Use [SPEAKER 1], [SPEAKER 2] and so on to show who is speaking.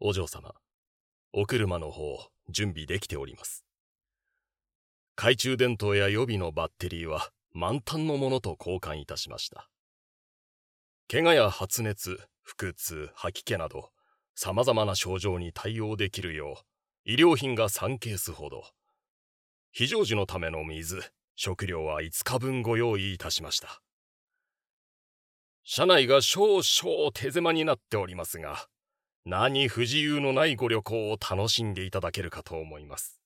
[SPEAKER 1] お嬢様、お車の方、準備できております。懐中電灯や予備のバッテリーは満タンのものと交換いたしました。怪我や発熱、腹痛、吐き気など、様々な症状に対応できるよう、医療品が3ケースほど、非常時のための水、食料は5日分ご用意いたしました。車内が少々手狭になっておりますが、何不自由のないご旅行を楽しんでいただけるかと思います。